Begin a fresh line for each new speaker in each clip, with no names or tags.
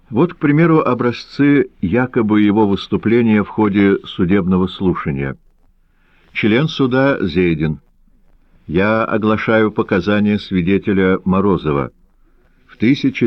Вот, к примеру, образцы якобы его выступления в ходе судебного слушания. Член суда Зейдин. Я оглашаю показания свидетеля Морозова. В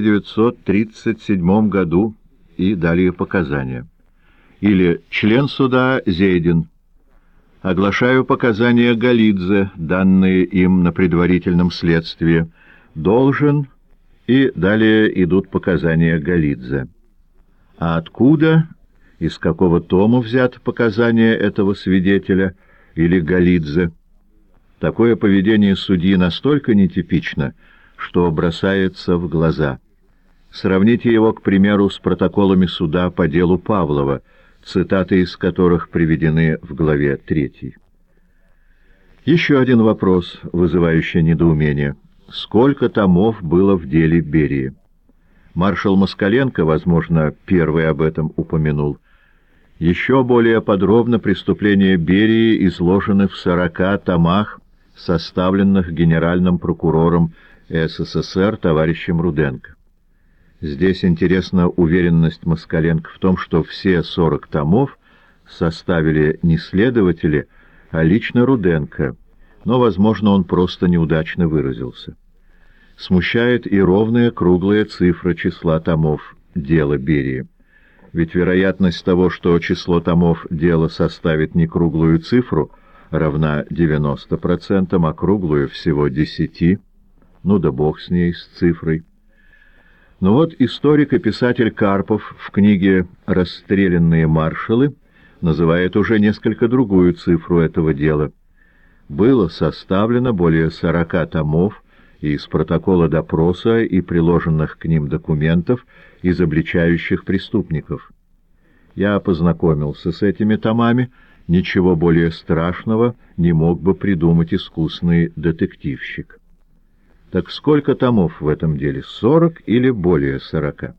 1937 году и далее показания. Или член суда Зейдин. Оглашаю показания Голидзе, данные им на предварительном следствии. Должен... И далее идут показания Голидзе. А откуда, из какого тома взято показания этого свидетеля или Голидзе? Такое поведение судьи настолько нетипично, что бросается в глаза. Сравните его, к примеру, с протоколами суда по делу Павлова, цитаты из которых приведены в главе 3. Еще один вопрос, вызывающий недоумение. Сколько томов было в деле Берии? Маршал Москаленко, возможно, первый об этом упомянул. Еще более подробно преступления Берии изложены в 40 томах, составленных генеральным прокурором СССР товарищем Руденко. Здесь интересна уверенность Москаленко в том, что все 40 томов составили не следователи, а лично Руденко, но, возможно, он просто неудачно выразился. Смущает и ровная круглая цифра числа томов дела Берии. Ведь вероятность того, что число томов дела составит не круглую цифру, равна 90%, а круглую всего 10%. Ну да бог с ней, с цифрой. Но вот историк и писатель Карпов в книге «Расстрелянные маршалы» называет уже несколько другую цифру этого дела. Было составлено более 40 томов из протокола допроса и приложенных к ним документов, изобличающих преступников. Я познакомился с этими томами, ничего более страшного не мог бы придумать искусный детективщик. Так сколько томов в этом деле? 40 или более 40?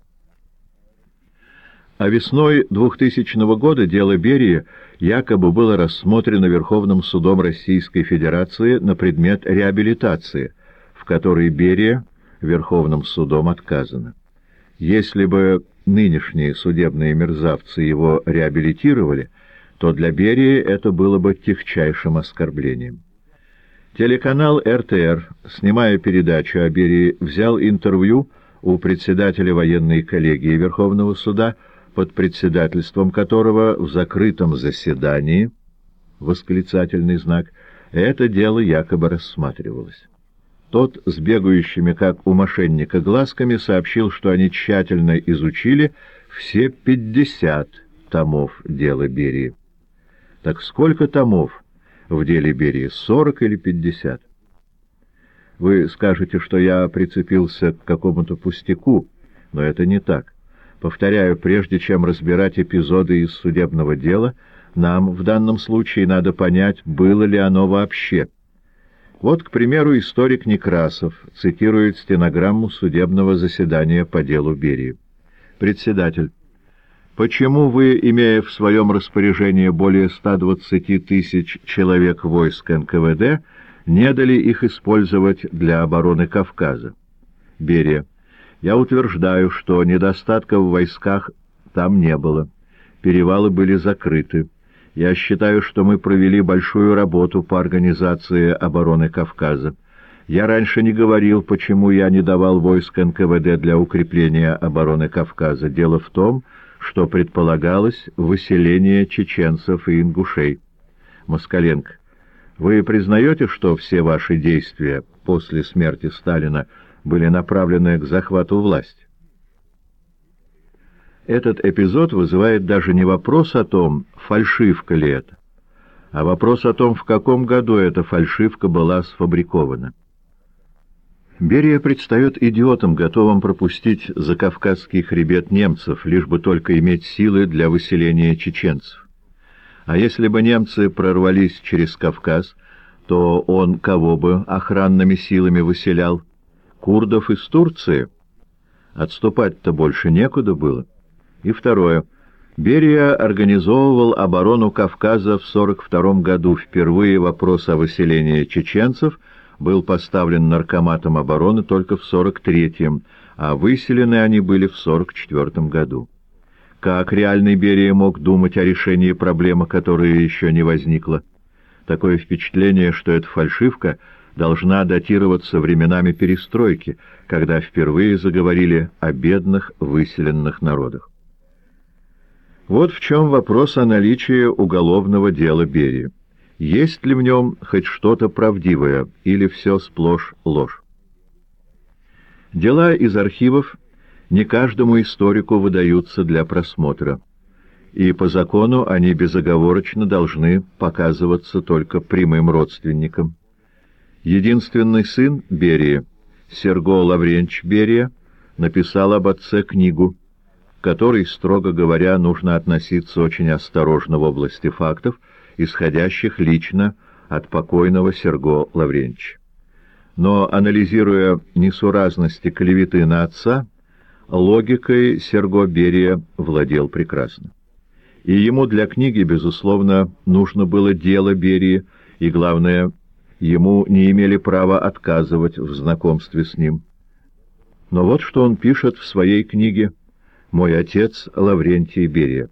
А весной 2000 года дело Берии якобы было рассмотрено Верховным судом Российской Федерации на предмет реабилитации, в которой Берия Верховным судом отказано. Если бы нынешние судебные мерзавцы его реабилитировали, то для Берии это было бы тягчайшим оскорблением. Телеканал РТР, снимая передачу о Берии, взял интервью у председателя военной коллегии Верховного суда, под председательством которого в закрытом заседании, восклицательный знак, это дело якобы рассматривалось. Тот с бегающими, как у мошенника, глазками сообщил, что они тщательно изучили все 50 томов дела Берии. Так сколько томов в деле Берии, 40 или 50? Вы скажете, что я прицепился к какому-то пустяку, но это не так. Повторяю, прежде чем разбирать эпизоды из судебного дела, нам в данном случае надо понять, было ли оно вообще. Вот, к примеру, историк Некрасов цитирует стенограмму судебного заседания по делу Берии. Председатель. Почему вы, имея в своем распоряжении более 120 тысяч человек войск НКВД, не дали их использовать для обороны Кавказа? Берия. Я утверждаю, что недостатка в войсках там не было. Перевалы были закрыты. Я считаю, что мы провели большую работу по организации обороны Кавказа. Я раньше не говорил, почему я не давал войск НКВД для укрепления обороны Кавказа. Дело в том, что предполагалось выселение чеченцев и ингушей. Москаленко. Вы признаете, что все ваши действия после смерти Сталина были направлены к захвату власти? Этот эпизод вызывает даже не вопрос о том, фальшивка ли это, а вопрос о том, в каком году эта фальшивка была сфабрикована. Берия предстает идиотом, готовым пропустить закавказский хребет немцев, лишь бы только иметь силы для выселения чеченцев. А если бы немцы прорвались через Кавказ, то он кого бы охранными силами выселял? Курдов из Турции? Отступать-то больше некуда было. И второе. Берия организовывал оборону Кавказа в 1942 году. Впервые вопрос о выселении чеченцев был поставлен наркоматом обороны только в 1943-м, а выселены они были в 1944 году. Как реальный Берия мог думать о решении проблемы, которая еще не возникла? Такое впечатление, что эта фальшивка должна датироваться временами перестройки, когда впервые заговорили о бедных выселенных народах. Вот в чем вопрос о наличии уголовного дела Берии. Есть ли в нем хоть что-то правдивое, или все сплошь ложь? Дела из архивов не каждому историку выдаются для просмотра, и по закону они безоговорочно должны показываться только прямым родственникам. Единственный сын Берии, Серго Лавренч Берия, написал об отце книгу, к которой, строго говоря, нужно относиться очень осторожно в области фактов, исходящих лично от покойного Серго Лавренча. Но, анализируя несуразности клеветы на отца, логикой Серго Берия владел прекрасно. И ему для книги, безусловно, нужно было дело Берии, и, главное, ему не имели права отказывать в знакомстве с ним. Но вот что он пишет в своей книге «Мой отец Лаврентий Берия».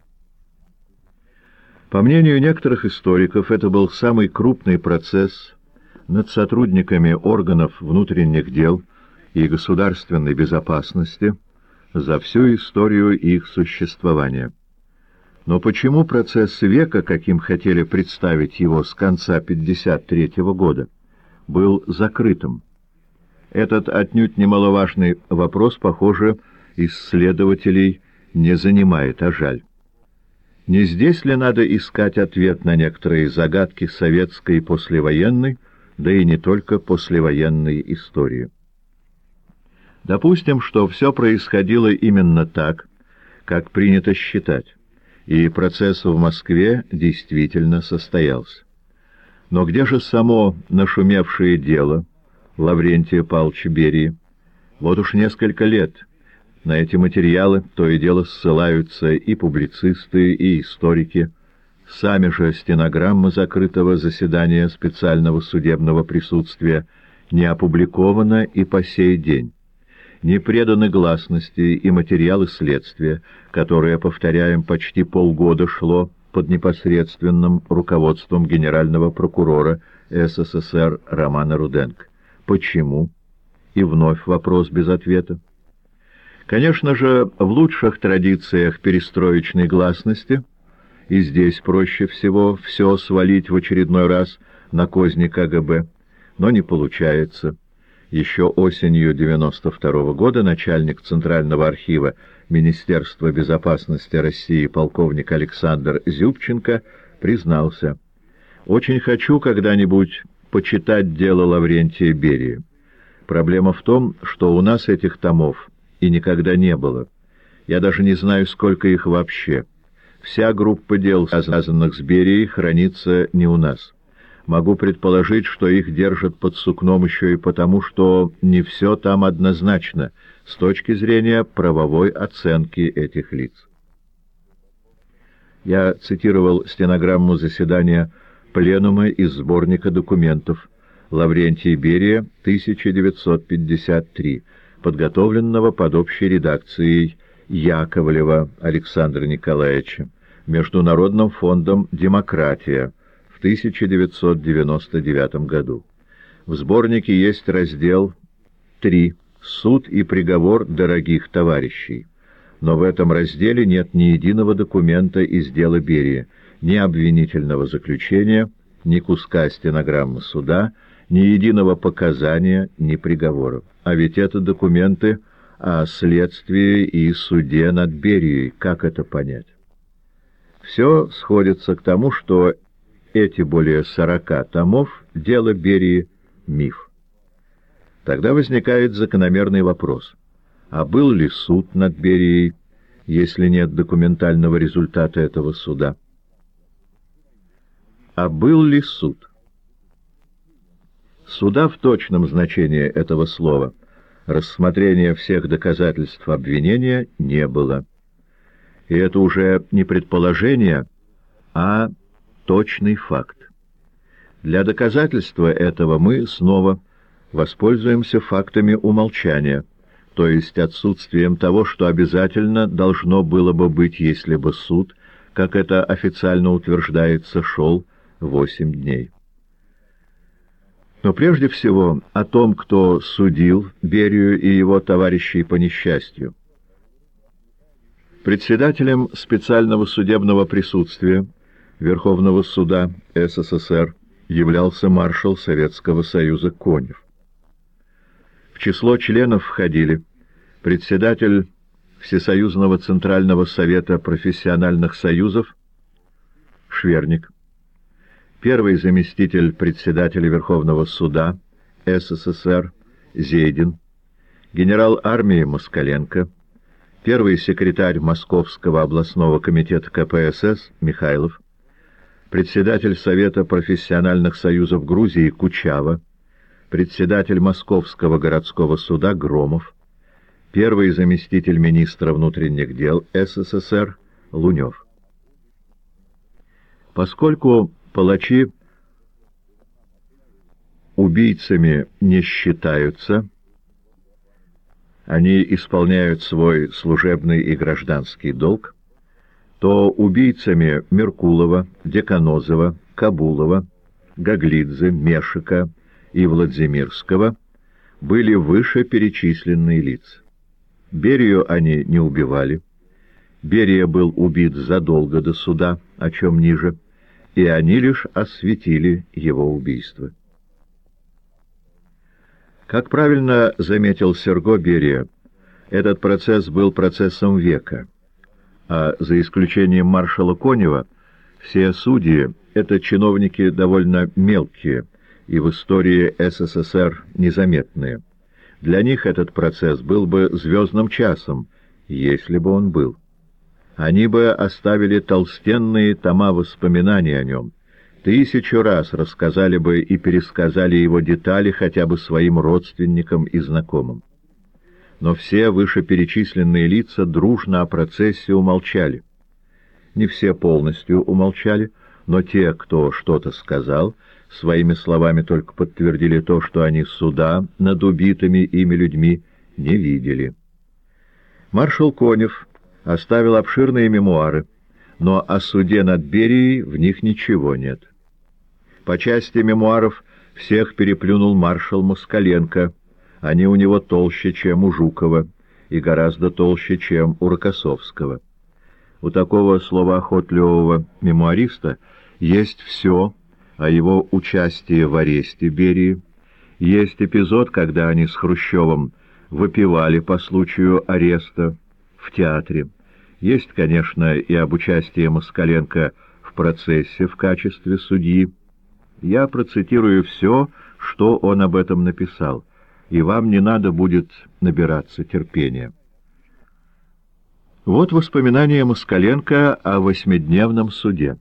По мнению некоторых историков, это был самый крупный процесс над сотрудниками органов внутренних дел и государственной безопасности за всю историю их существования. Но почему процесс века, каким хотели представить его с конца 1953 года, был закрытым? Этот отнюдь немаловажный вопрос, похоже, исследователей не занимает, а жаль. Не здесь ли надо искать ответ на некоторые загадки советской послевоенной, да и не только послевоенной истории? Допустим, что все происходило именно так, как принято считать, и процесс в Москве действительно состоялся. Но где же само нашумевшее дело Лаврентия Павловича Берии? Вот уж несколько лет на эти материалы то и дело ссылаются и публицисты, и историки. Сами же стенограммы закрытого заседания специального судебного присутствия не опубликованы и по сей день. Не преданы гласности и материалы следствия, которое, повторяем, почти полгода шло под непосредственным руководством генерального прокурора СССР Романа Руденко. Почему? И вновь вопрос без ответа. Конечно же, в лучших традициях перестроечной гласности, и здесь проще всего все свалить в очередной раз на козни КГБ, но не получается. Еще осенью 1992 года начальник Центрального архива Министерства безопасности России полковник Александр Зюбченко признался: «Очень хочу когда-нибудь почитать дело Лаврентия Берии. Проблема в том, что у нас этих томов и никогда не было. Я даже не знаю, сколько их вообще. Вся группа дел, связанных с Берией, хранится не у нас. Могу предположить, что их держат под сукном еще и потому, что не все там однозначно с точки зрения правовой оценки этих лиц». Я цитировал стенограмму заседания Пленума из сборника документов «Лаврентий Берия, 1953», подготовленного под общей редакцией Яковлева Александра Николаевича Международным фондом «Демократия» в 1999 году. В сборнике есть раздел 3 «Суд и приговор дорогих товарищей». Но в этом разделе нет ни единого документа из дела Берии, ни обвинительного заключения, ни куска стенограммы суда, ни единого показания, ни приговора. А ведь это документы о следствии и суде над Берией. Как это понять? Все сходится к тому, что эти более 40 томов «Дело Берии» — миф. Тогда возникает закономерный вопрос: а был ли суд над Берией, если нет документального результата этого суда? А был ли суд? Суда в точном значении этого слова, рассмотрения всех доказательств обвинения, не было. И это уже не предположение, а точный факт. Для доказательства этого мы снова воспользуемся фактами умолчания, то есть отсутствием того, что обязательно должно было бы быть, если бы суд, как это официально утверждается, шел 8 дней. Но прежде всего о том, кто судил Берию и его товарищей по несчастью. Председателем специального судебного присутствия Верховного суда СССР являлся маршал Советского Союза Конев. В число членов входили председатель Всесоюзного Центрального Совета профессиональных союзов Шверник, первый заместитель председателя Верховного суда СССР Зейдин, генерал армии Москаленко, первый секретарь Московского областного комитета КПСС Михайлов, председатель Совета профессиональных союзов Грузии Кучава, председатель Московского городского суда Громов, первый заместитель министра внутренних дел СССР Лунев. Поскольку палачи убийцами не считаются, они исполняют свой служебный и гражданский долг, то убийцами Меркулова, Деканозова, Кабулова, Гаглидзе, Мешика и Владимирского были вышеперечисленные лица. Берию они не убивали. Берия был убит задолго до суда, о чем ниже, и они лишь осветили его убийство. Как правильно заметил Серго Берия, этот процесс был процессом века, а за исключением маршала Конева все судьи — это чиновники довольно мелкие и в истории СССР незаметные. Для них этот процесс был бы звездным часом, если бы он был. Они бы оставили толстенные тома воспоминаний о нем, 1000 раз рассказали бы и пересказали его детали хотя бы своим родственникам и знакомым. Но все вышеперечисленные лица дружно о процессе умолчали. Не все полностью умолчали, но те, кто что-то сказал, своими словами только подтвердили то, что они суда над убитыми ими людьми не видели. Маршал Конев оставил обширные мемуары, но о суде над Берией в них ничего нет. По части мемуаров всех переплюнул маршал Москаленко. Они у него толще, чем у Жукова, и гораздо толще, чем у Рокоссовского. У такого словоохотливого мемуариста есть все о его участии в аресте Берии. Есть эпизод, когда они с Хрущевым выпивали по случаю ареста в театре. Есть, конечно, и об участии Москаленко в процессе в качестве судьи. Я процитирую все, что он об этом написал, и вам не надо будет набираться терпения. Вот воспоминания Москаленко о 8-дневном суде.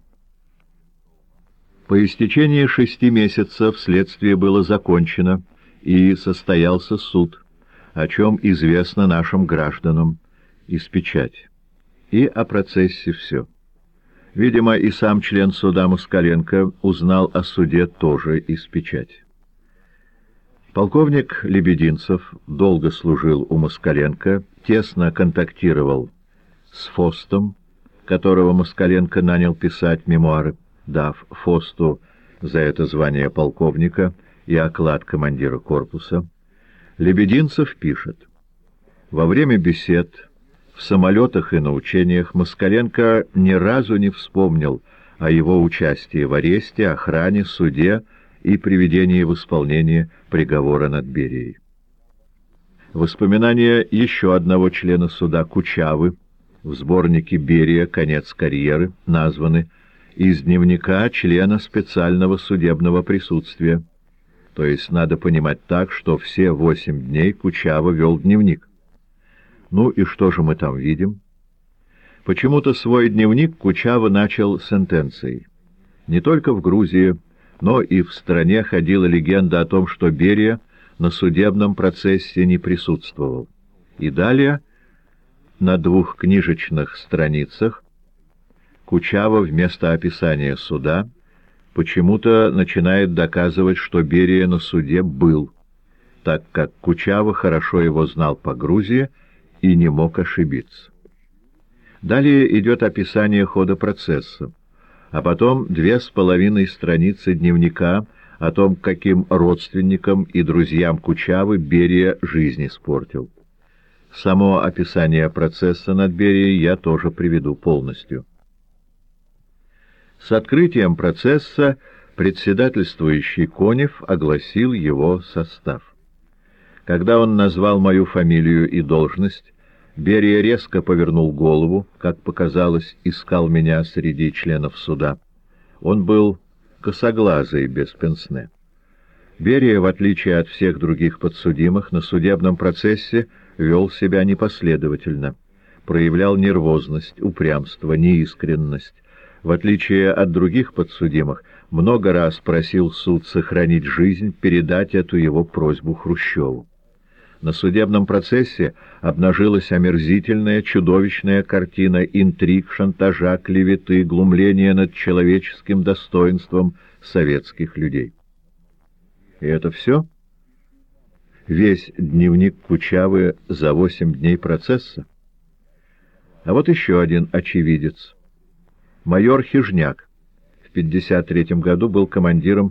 По истечении 6 месяцев следствие было закончено, и состоялся суд, о чем известно нашим гражданам из печати. И о процессе все. Видимо, и сам член суда Москаленко узнал о суде тоже из печати. Полковник Лебединцев долго служил у Москаленко, тесно контактировал с Фостом, которого Москаленко нанял писать мемуары, дав Фосту за это звание полковника и оклад командира корпуса. Лебединцев пишет: «Во время бесед в самолетах и на учениях Москаленко ни разу не вспомнил о его участии в аресте, охране, суде и приведении в исполнение приговора над Берией». Воспоминания еще одного члена суда Кучавы в сборнике «Берия. Конец карьеры» названы из дневника члена специального судебного присутствия. То есть надо понимать так, что все 8 дней Кучава вел дневник. Ну и что же мы там видим? Почему-то свой дневник Кучава начал сентенцией. Не только в Грузии, но и в стране ходила легенда о том, что Берия на судебном процессе не присутствовал. И далее, на 2 книжечных страницах, Кучава вместо описания суда почему-то начинает доказывать, что Берия на суде был. так как Кучава хорошо его знал по Грузии и не мог ошибиться. Далее идет описание хода процесса, а потом 2,5 страницы дневника о том, каким родственникам и друзьям Кучавы Берия жизнь испортил. Само описание процесса над Берией я тоже приведу полностью. С открытием процесса председательствующий Конев огласил его состав. Когда он назвал мою фамилию и должность, Берия резко повернул голову, как показалось, искал меня среди членов суда. Он был косоглазый, без пенсне. Берия, в отличие от всех других подсудимых, на судебном процессе вел себя непоследовательно, проявлял нервозность, упрямство, неискренность. В отличие от других подсудимых, много раз просил суд сохранить жизнь, передать эту его просьбу Хрущеву. На судебном процессе обнажилась омерзительная, чудовищная картина интриг, шантажа, клеветы, глумления над человеческим достоинством советских людей. И это все? Весь дневник Кучавы за 8 дней процесса? А вот еще один очевидец. Майор Хижняк в 1953 году был командиром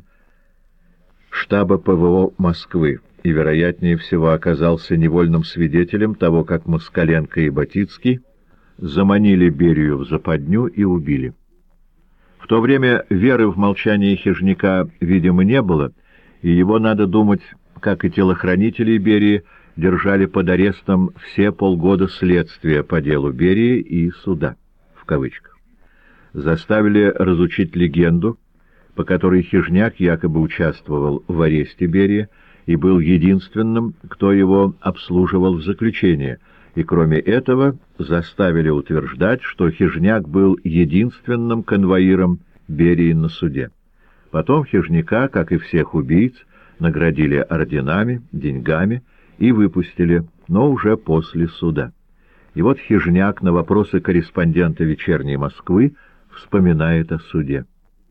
штаба ПВО Москвы и, вероятнее всего, оказался невольным свидетелем того, как Москаленко и Батицкий заманили Берию в западню и убили. В то время веры в молчание Хижняка, видимо, не было, и его, надо думать, как и телохранителей Берии, держали под арестом все полгода следствия по делу Берии и суда, в кавычках. Заставили разучить легенду, по которой Хижняк якобы участвовал в аресте Берии и был единственным, кто его обслуживал в заключении, и кроме этого заставили утверждать, что Хижняк был единственным конвоиром Берии на суде. Потом Хижняка, как и всех убийц, наградили орденами, деньгами и выпустили, но уже после суда. И вот Хижняк на вопросы корреспондента «Вечерней Москвы» вспоминает о суде.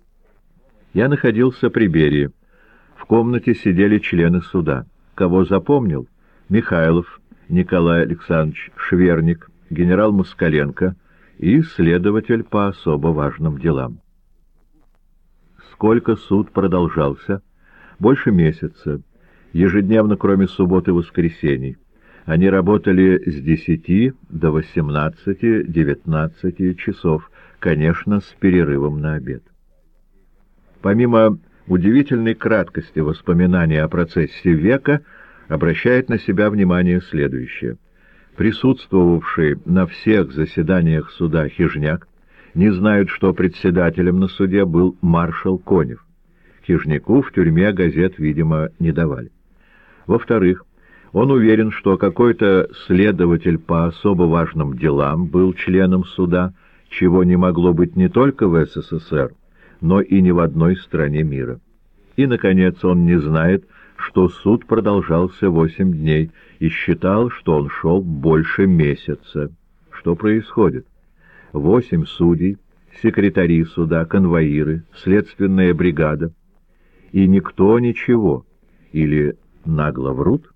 «Я находился при Берии. В комнате сидели члены суда. Кого запомнил? Михайлов Николай Александрович, Шверник, генерал Москаленко и следователь по особо важным делам. Сколько суд продолжался? Больше месяца. Ежедневно, кроме суббот и воскресений. Они работали с 10 до 18-19 часов, конечно, с перерывом на обед. Помимо удивительной краткости воспоминаний о процессе века, обращает на себя внимание следующее. Присутствовавший на всех заседаниях суда Хижняк не знает, что председателем на суде был маршал Конев. Хижняку в тюрьме газет, видимо, не давали. Во-вторых, он уверен, что какой-то следователь по особо важным делам был членом суда, чего не могло быть не только в СССР, но и ни в одной стране мира. И, наконец, он не знает, что суд продолжался 8 дней, и считал, что он шел больше месяца. Что происходит? 8 судей, секретари суда, конвоиры, следственная бригада. И никто ничего. Или нагло врут?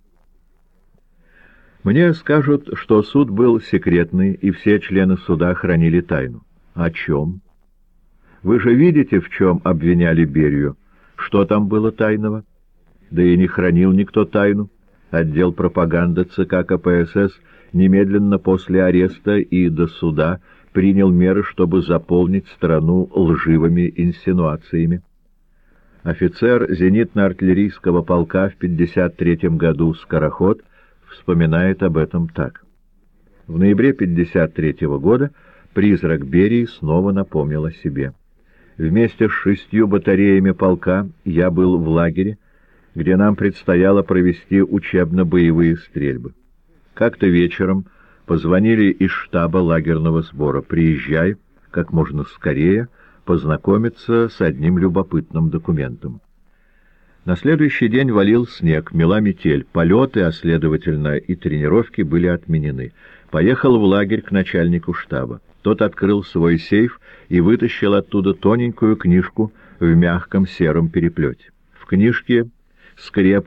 Мне скажут, что суд был секретный, и все члены суда хранили тайну. О чем? Вы же видите, в чем обвиняли Берию. Что там было тайного? Да и не хранил никто тайну. Отдел пропаганды ЦК КПСС немедленно после ареста и до суда принял меры, чтобы заполнить страну лживыми инсинуациями. Офицер зенитно-артиллерийского полка в 1953 году Скороход вспоминает об этом так. В ноябре 1953 года призрак Берии снова напомнил о себе. Вместе с 6 батареями полка я был в лагере, где нам предстояло провести учебно-боевые стрельбы. Как-то вечером позвонили из штаба лагерного сбора: «Приезжай как можно скорее познакомиться с одним любопытным документом». На следующий день валил снег, мела метель, полеты, а следовательно и тренировки были отменены. Поехал в лагерь к начальнику штаба. Тот открыл свой сейф и вытащил оттуда тоненькую книжку в мягком сером переплете. В книжке скрепкой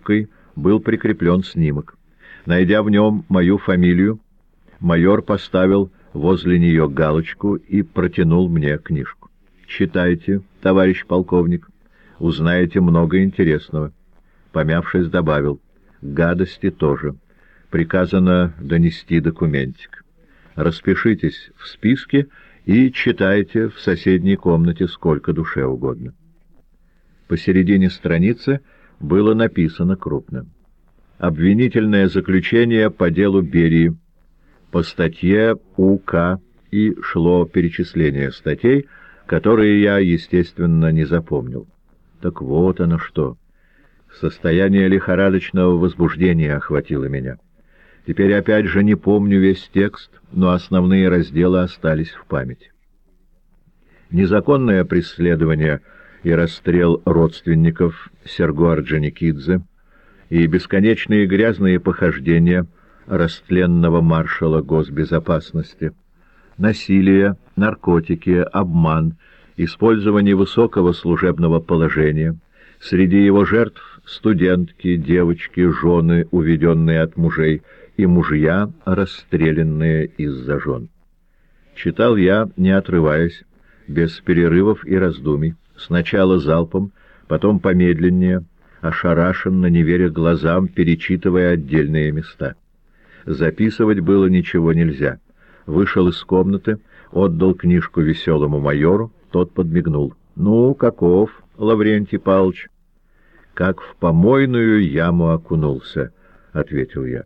был прикреплен снимок. Найдя в нем мою фамилию, майор поставил возле нее галочку и протянул мне книжку. «Читайте, товарищ полковник, узнаете много интересного». Помявшись, добавил: «Гадости тоже. Приказано донести документик. Распишитесь в списке и читайте в соседней комнате сколько душе угодно». Посередине страницы было написано крупно: «Обвинительное заключение по делу Берии». По статье УК и шло перечисление статей, которые я, естественно, не запомнил. Так вот оно что. Состояние лихорадочного возбуждения охватило меня. Теперь опять же не помню весь текст, но основные разделы остались в памяти. Незаконное преследование и расстрел родственников Серго Орджоникидзе и бесконечные грязные похождения растленного маршала госбезопасности, насилие, наркотики, обман, использование высокого служебного положения, среди его жертв студентки, девочки, жены, уведенные от мужей, и мужья, расстрелянные из-за жен. Читал я, не отрываясь, без перерывов и раздумий, сначала залпом, потом помедленнее, ошарашенно, не веря глазам, перечитывая отдельные места. Записывать было ничего нельзя. Вышел из комнаты, отдал книжку веселому майору, тот подмигнул. «Ну, каков, Лаврентий Павлович?» «Как в помойную яму окунулся», — ответил я.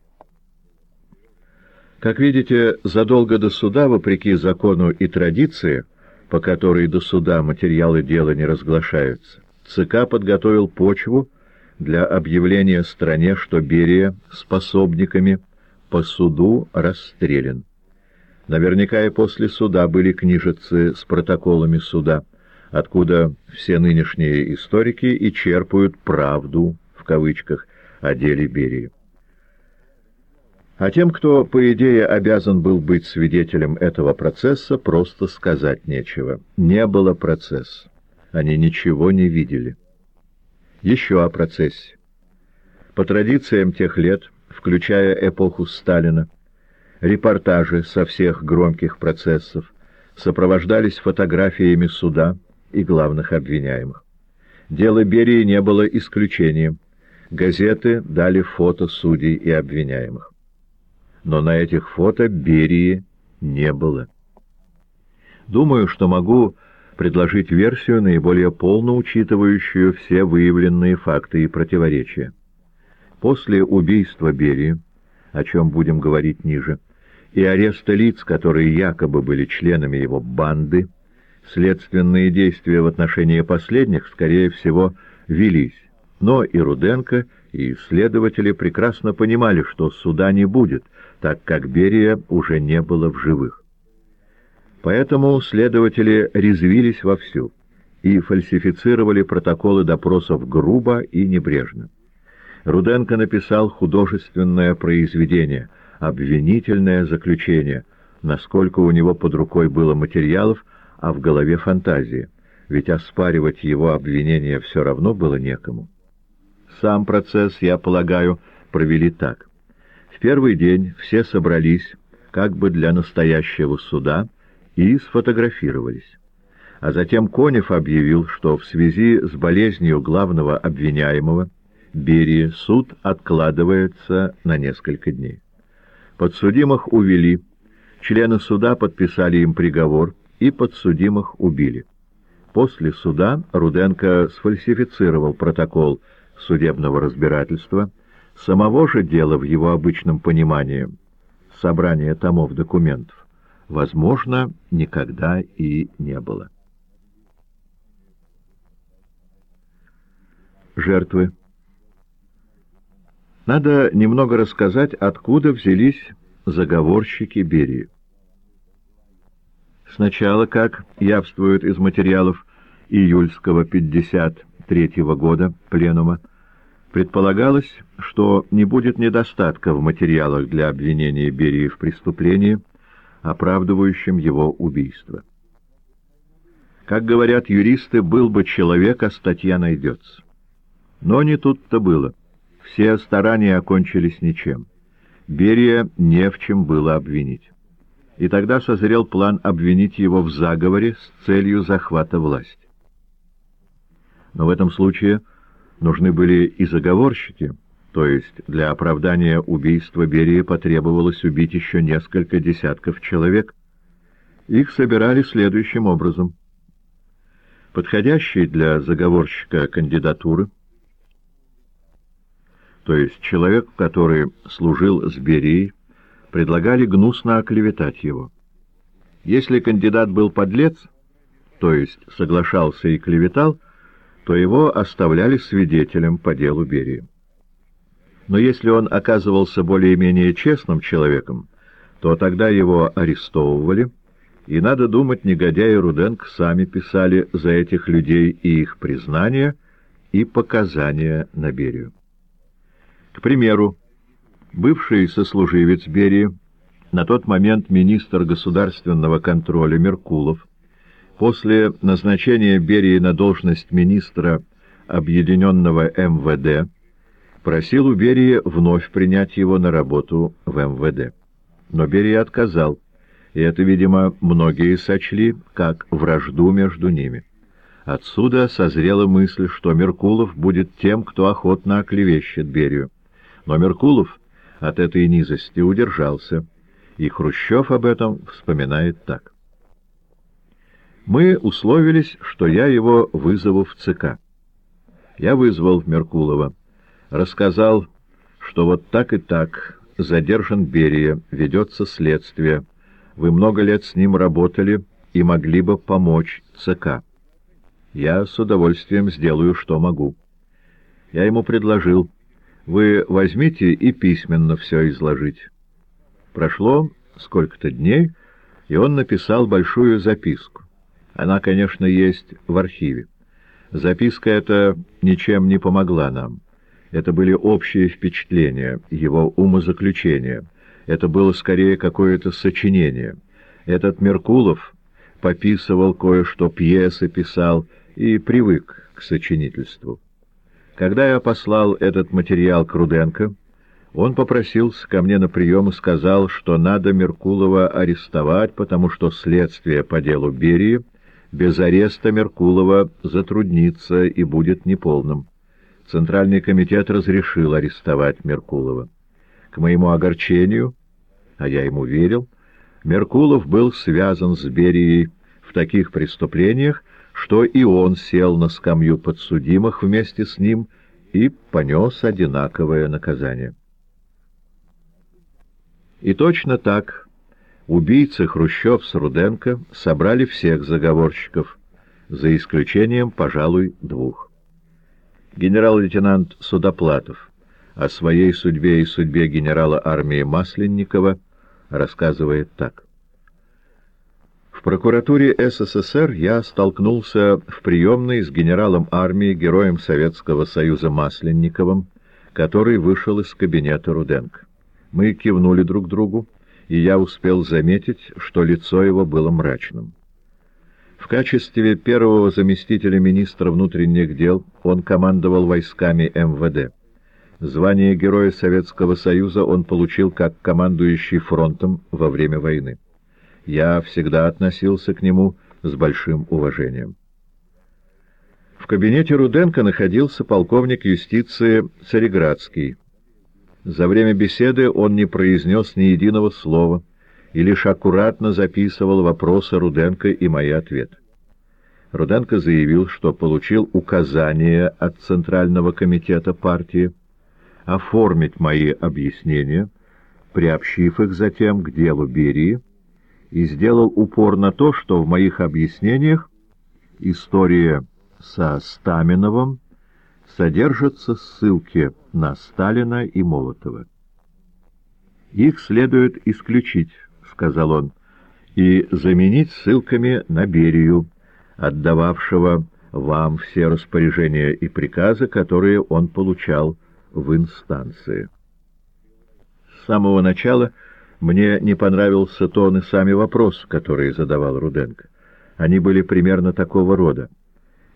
Как видите, задолго до суда, вопреки закону и традиции, по которой до суда материалы дела не разглашаются, ЦК подготовил почву для объявления стране, что Берия с пособниками по суду расстрелян. Наверняка и после суда были книжицы с протоколами суда, откуда все нынешние историки и черпают «правду» в кавычках о деле Берии. А тем, кто, по идее, обязан был быть свидетелем этого процесса, просто сказать нечего. Не было процесса. Они ничего не видели. Еще о процессе. По традициям тех лет, включая эпоху Сталина, репортажи со всех громких процессов сопровождались фотографиями суда и главных обвиняемых. Дело Берии не было исключением. Газеты дали фото судей и обвиняемых. Но на этих фото Берии не было. Думаю, что могу предложить версию, наиболее полно учитывающую все выявленные факты и противоречия. После убийства Берии, о чем будем говорить ниже, и ареста лиц, которые якобы были членами его банды, следственные действия в отношении последних, скорее всего, велись, но и Руденко, и следователи прекрасно понимали, что суда не будет, так как Берия уже не было в живых. Поэтому следователи резвились вовсю и фальсифицировали протоколы допросов грубо и небрежно. Руденко написал художественное произведение, обвинительное заключение, насколько у него под рукой было материалов, а в голове фантазии, ведь оспаривать его обвинение все равно было некому. Сам процесс, я полагаю, провели так. В первый день все собрались, как бы для настоящего суда, и сфотографировались. А затем Конев объявил, что в связи с болезнью главного обвиняемого Берии суд откладывается на несколько дней. Подсудимых увели, члены суда подписали им приговор, и подсудимых убили. После суда Руденко сфальсифицировал протокол судебного разбирательства, самого же дела в его обычном понимании, собрание томов документов, возможно, никогда и не было. Жертвы. Надо немного рассказать, откуда взялись заговорщики Берии. Сначала, как явствует из материалов июльского 1953 года пленума, предполагалось, что не будет недостатка в материалах для обвинения Берии в преступлении, оправдывающем его убийство. Как говорят юристы, был бы человек, а статья найдется. Но не тут-то было. Все старания окончились ничем. Берия не в чем было обвинить. И тогда созрел план обвинить его в заговоре с целью захвата власти. Но в этом случае нужны были и заговорщики, то есть для оправдания убийства Берии потребовалось убить еще несколько десятков человек. Их собирали следующим образом. Подходящий для заговорщика кандидатуры, то есть человек, который служил с Берией, предлагали гнусно оклеветать его. Если кандидат был подлец, то есть соглашался и клеветал, то его оставляли свидетелем по делу Берии. Но если он оказывался более-менее честным человеком, то тогда его арестовывали, и, надо думать, негодяи Руденко сами писали за этих людей и их признания, и показания на Берию. К примеру, бывший сослуживец Берии, на тот момент министр государственного контроля Меркулов, после назначения Берии на должность министра объединенного МВД, просил у Берии вновь принять его на работу в МВД. Но Берия отказал, и это, видимо, многие сочли как вражду между ними. Отсюда созрела мысль, что Меркулов будет тем, кто охотно оклевещет Берию. Но Меркулов от этой низости удержался, и Хрущев об этом вспоминает так. Мы условились, что я его вызову в ЦК. Я вызвал Меркулова, рассказал, что вот так и так задержан Берия, ведется следствие, вы много лет с ним работали и могли бы помочь ЦК. Я с удовольствием сделаю, что могу. Я ему предложил, вы возьмите и письменно все изложить. Прошло сколько-то дней, и он написал большую записку. Она, конечно, есть в архиве. Записка эта ничем не помогла нам. Это были общие впечатления, его умозаключения. Это было скорее какое-то сочинение. Этот Меркулов пописывал кое-что, пьесы писал и привык к сочинительству. Когда я послал этот материал к Руденко, он попросился ко мне на прием и сказал, что надо Меркулова арестовать, потому что следствие по делу Берии без ареста Меркулова затруднится и будет неполным. Центральный комитет разрешил арестовать Меркулова. К моему огорчению, а я ему верил, Меркулов был связан с Берией в таких преступлениях, что и он сел на скамью подсудимых вместе с ним и понес одинаковое наказание. И точно так убийцы Хрущев с Руденко собрали всех заговорщиков, за исключением, пожалуй, двух. Генерал-лейтенант Судоплатов о своей судьбе и судьбе генерала армии Масленникова рассказывает так. В прокуратуре СССР я столкнулся в приемной с генералом армии, героем Советского Союза Масленниковым, который вышел из кабинета Руденко. Мы кивнули друг другу, и я успел заметить, что лицо его было мрачным. В качестве первого заместителя министра внутренних дел он командовал войсками МВД. Звание Героя Советского Союза он получил как командующий фронтом во время войны. Я всегда относился к нему с большим уважением. В кабинете Руденко находился полковник юстиции Цареградский. За время беседы он не произнес ни единого слова и лишь аккуратно записывал вопросы Руденко и мои ответы. Руденко заявил, что получил указание от Центрального комитета партии оформить мои объяснения, приобщив их затем к делу Берии, и сделал упор на то, что в моих объяснениях история со Стаминовым содержатся ссылки на Сталина и Молотова. «Их следует исключить», — сказал он, — «и заменить ссылками на Берию, отдававшего вам все распоряжения и приказы, которые он получал в инстанции». С самого начала мне не понравился тон и сами вопросы, которые задавал Руденко. Они были примерно такого рода.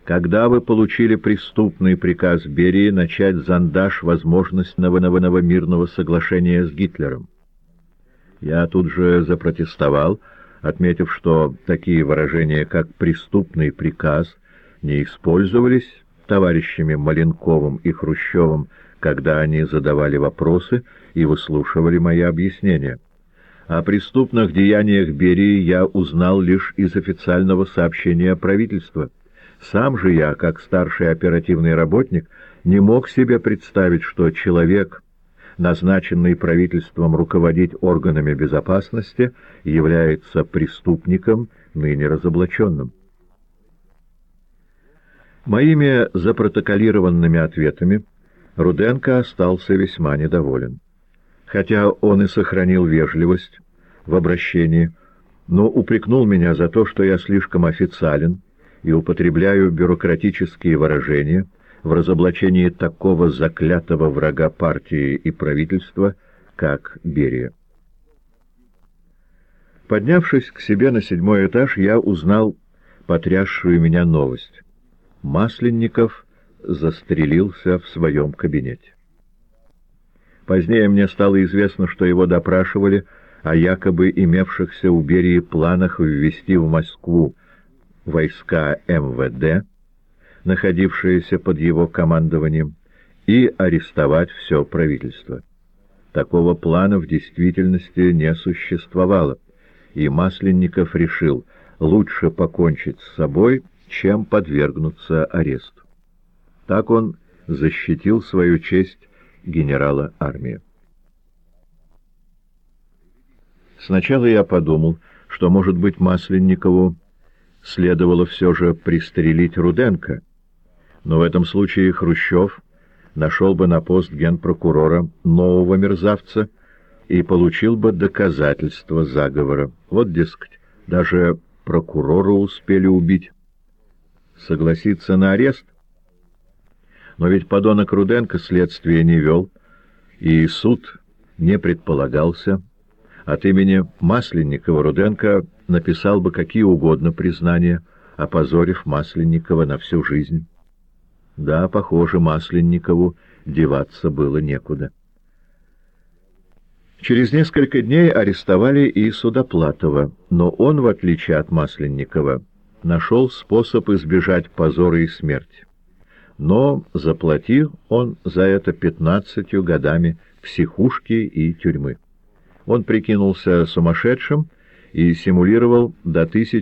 Когда вы получили преступный приказ Берии начать зондаж возможностного мирного соглашения с Гитлером? Я тут же запротестовал, отметив, что такие выражения, как «преступный приказ», не использовались товарищами Маленковым и Хрущевым, когда они задавали вопросы и выслушивали мои объяснения. О преступных деяниях Берии я узнал лишь из официального сообщения правительства. Сам же я, как старший оперативный работник, не мог себе представить, что человек, назначенный правительством руководить органами безопасности, является преступником, ныне разоблаченным. Моими запротоколированными ответами Руденко остался весьма недоволен. Хотя он и сохранил вежливость в обращении, но упрекнул меня за то, что я слишком официален и употребляю бюрократические выражения в разоблачении такого заклятого врага партии и правительства, как Берия. Поднявшись к себе на 7-й этаж, я узнал потрясшую меня новость. Масленников застрелился в своем кабинете. Позднее мне стало известно, что его допрашивали о якобы имевшихся у Берии планах ввести в Москву войска МВД, находившиеся под его командованием, и арестовать все правительство. Такого плана в действительности не существовало, и Масленников решил лучше покончить с собой, чем подвергнуться аресту. Так он защитил свою честь генерала армии. Сначала я подумал, что, может быть, Масленникову следовало все же пристрелить Руденко, но в этом случае Хрущев нашел бы на пост генпрокурора нового мерзавца и получил бы доказательства заговора. Вот, дескать, даже прокурора успели убить. Согласиться на арест? Но ведь подонок Руденко следствие не вел, и суд не предполагался. От имени Масленникова Руденко написал бы какие угодно признания, опозорив Масленникова на всю жизнь. Да, похоже, Масленникову деваться было некуда. Через несколько дней арестовали и Судоплатова, но он, в отличие от Масленникова, нашел способ избежать позора и смерти. Но заплатил он за это 15 годами психушки и тюрьмы. Он прикинулся сумасшедшим и симулировал до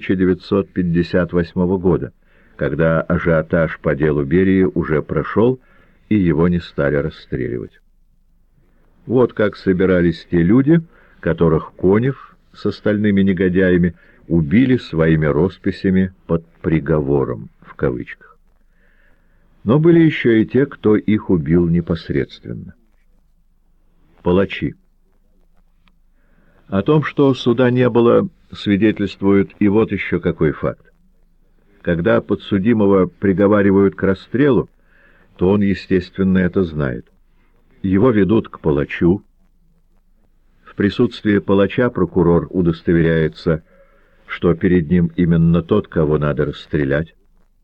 1958 года, когда ажиотаж по делу Берии уже прошел, и его не стали расстреливать. Вот как собирались те люди, которых Конев с остальными негодяями убили своими росписями под приговором, в кавычках. Но были еще и те, кто их убил непосредственно. Палачи. О том, что суда не было, свидетельствует и вот еще какой факт. Когда подсудимого приговаривают к расстрелу, то он, естественно, это знает. Его ведут к палачу. В присутствии палача прокурор удостоверяется, что перед ним именно тот, кого надо расстрелять.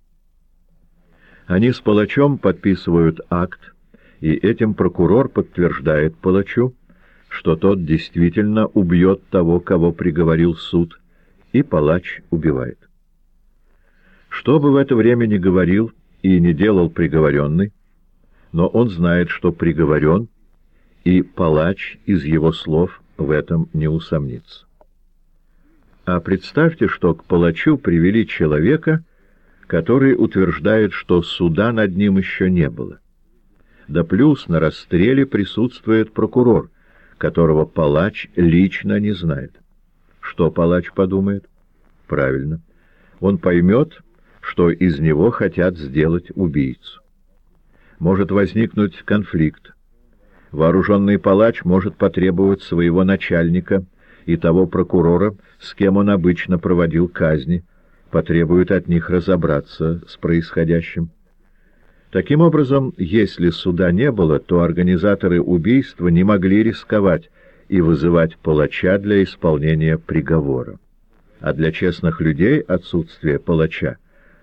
Они с палачом подписывают акт, и этим прокурор подтверждает палачу, что тот действительно убьет того, кого приговорил суд, и палач убивает. Что бы в это время ни говорил и не делал приговоренный, но он знает, что приговорен, и палач из его слов в этом не усомнится. А представьте, что к палачу привели человека, который утверждает, что суда над ним еще не было. Да плюс на расстреле присутствует прокурор, которого палач лично не знает. Что палач подумает? Правильно. Он поймет, что из него хотят сделать убийцу. Может возникнуть конфликт. Вооруженный палач может потребовать своего начальника и того прокурора, с кем он обычно проводил казни, потребует от них разобраться с происходящим. Таким образом, если суда не было, то организаторы убийства не могли рисковать и вызывать палача для исполнения приговора. А для честных людей отсутствие палача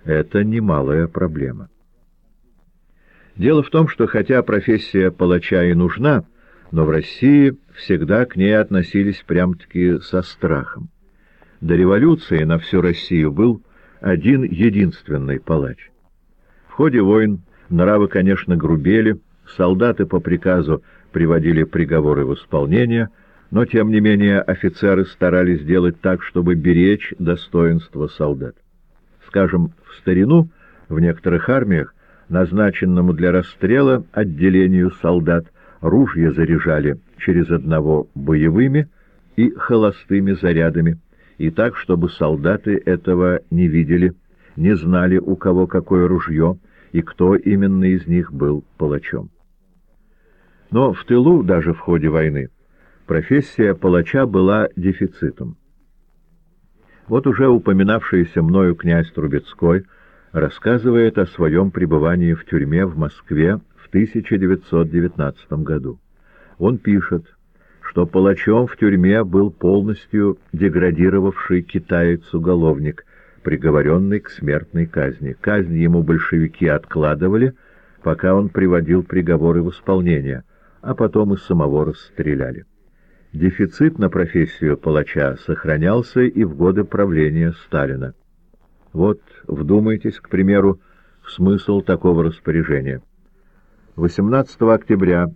Это немалая проблема. Дело в том, что хотя профессия палача и нужна, но в России всегда к ней относились прям-таки со страхом. До революции на всю Россию был один единственный палач. В ходе войн нравы, конечно, грубели, солдаты по приказу приводили приговоры в исполнение, но, тем не менее, офицеры старались сделать так, чтобы беречь достоинство солдат. Скажем, в старину в некоторых армиях назначенному для расстрела отделению солдат ружья заряжали через одного боевыми и холостыми зарядами, и так, чтобы солдаты этого не видели, не знали, у кого какое ружье и кто именно из них был палачом. Но в тылу, даже в ходе войны, профессия палача была дефицитом. Вот уже упоминавшийся мною князь Трубецкой рассказывает о своем пребывании в тюрьме в Москве в 1919 году. Он пишет, что палачом в тюрьме был полностью деградировавший китаец-уголовник, приговоренный к смертной казни. Казнь ему большевики откладывали, пока он приводил приговоры в исполнение, а потом и самого расстреляли. Дефицит на профессию палача сохранялся и в годы правления Сталина. Вот вдумайтесь, к примеру, в смысл такого распоряжения. 18 октября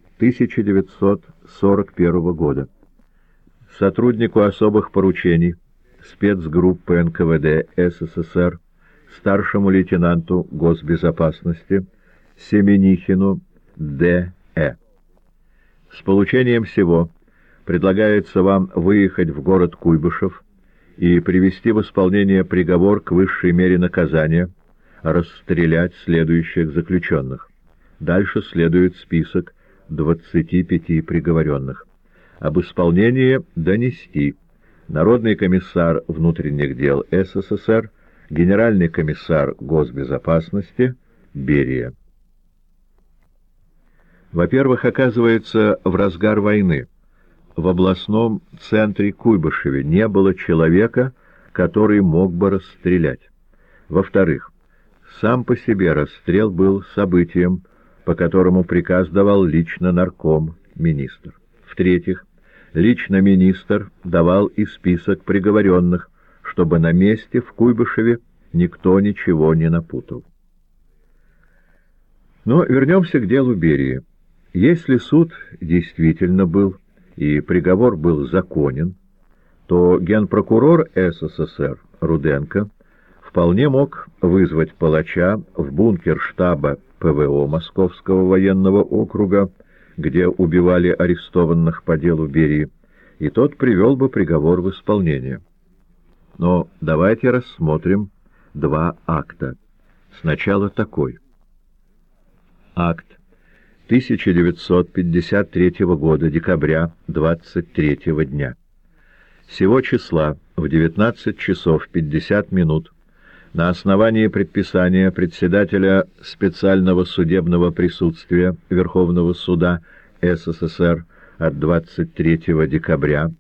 1941 года сотруднику особых поручений спецгруппы НКВД СССР, старшему лейтенанту госбезопасности Семенихину Д.Э. С получением всего предлагается вам выехать в город Куйбышев и привести в исполнение приговор к высшей мере наказания, расстрелять следующих заключенных. Дальше следует список 25 приговоренных. Об исполнении донести Народный комиссар внутренних дел СССР, Генеральный комиссар госбезопасности Берия. Во-первых, оказывается, в разгар войны в областном центре Куйбышеве не было человека, который мог бы расстрелять. Во-вторых, сам по себе расстрел был событием, по которому приказ давал лично нарком-министр. В-третьих, лично министр давал и список приговоренных, чтобы на месте в Куйбышеве никто ничего не напутал. Но вернемся к делу Берии. Если суд действительно был и приговор был законен, то генпрокурор СССР Руденко вполне мог вызвать палача в бункер штаба ПВО Московского военного округа, где убивали арестованных по делу Берии, и тот привел бы приговор в исполнение. Но давайте рассмотрим два акта. Сначала такой. Акт 1953 года, декабря 23 дня. Сего числа в 19 часов 50 минут на основании предписания председателя специального судебного присутствия Верховного суда СССР от 23 декабря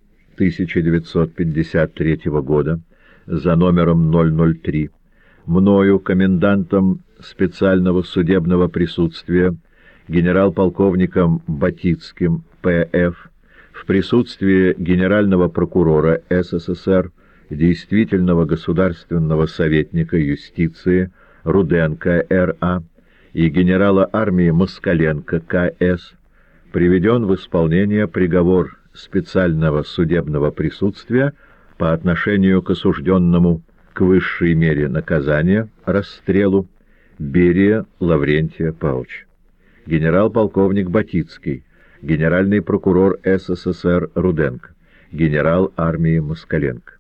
1953 года за номером 003, мною, комендантом специального судебного присутствия, генерал-полковником Батицким П.Ф., в присутствии генерального прокурора СССР, действительного государственного советника юстиции Руденко Р.А. и генерала армии Москаленко К.С., приведен в исполнение приговор специального судебного присутствия по отношению к осужденному к высшей мере наказания, расстрелу, Берия Лаврентия Павловича. Генерал-полковник Батицкий, генеральный прокурор СССР Руденко, генерал армии Москаленко.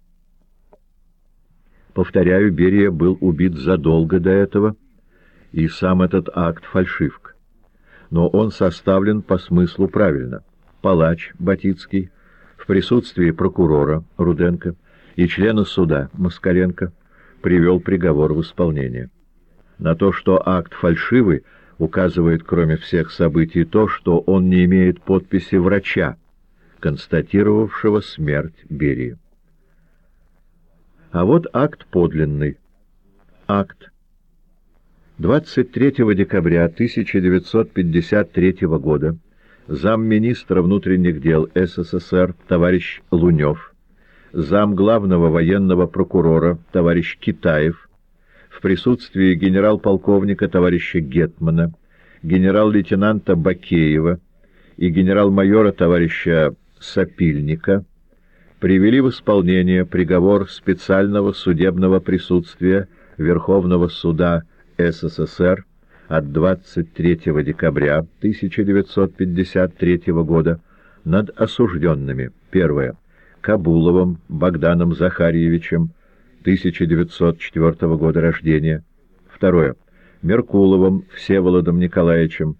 Повторяю, Берия был убит задолго до этого, и сам этот акт фальшивка. Но он составлен по смыслу правильно. Палач Батицкий в присутствии прокурора Руденко и члена суда Москаленко привел приговор в исполнение. На то, что акт фальшивый, указывает, кроме всех событий, то, что он не имеет подписи врача, констатировавшего смерть Берии. А вот акт подлинный. Акт 23 декабря 1953 года замминистра внутренних дел СССР товарищ Лунев, замглавного военного прокурора товарищ Китаев, в присутствии генерал-полковника товарища Гетмана, генерал-лейтенанта Бакеева и генерал-майора товарища Сапильника привели в исполнение приговор специального судебного присутствия Верховного суда СССР от 23 декабря 1953 года над осужденными: первое — Кабуловым Богданом Захарьевичем, 1904 года рождения; второе — Меркуловым Всеволодом Николаевичем,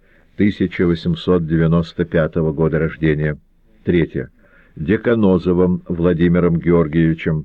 1895 года рождения; третье — Деканозовым Владимиром Георгиевичем,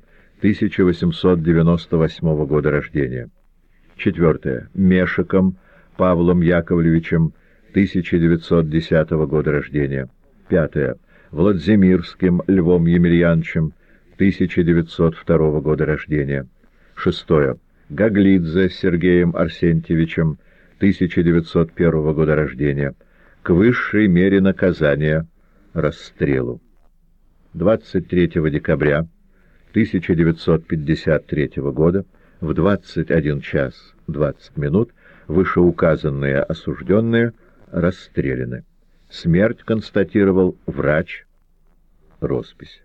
1898 года рождения; четвертое — Мешиком Павлом Яковлевичем, 1910 года рождения; пятое — Владзимирским Львом Емельяновичем, 1902 года рождения; шестое — Гаглидзе Сергеем Арсентьевичем, 1901 года рождения, к высшей мере наказания — расстрелу. 23 декабря 1953 года в 21 час 20 минут вышеуказанные осужденные расстреляны. Смерть констатировал врач. Роспись.